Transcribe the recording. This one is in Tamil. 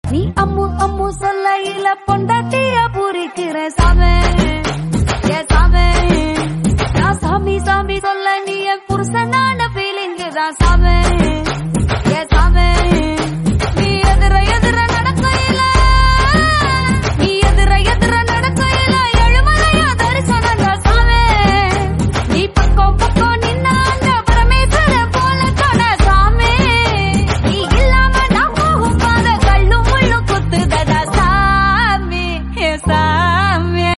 நீ அம்மு அம்மு சொல்லையில பொண்டாட்டிய பூரிக்கிற சாமி ஏ சாமி நான் சாமி சாமி சொல்ல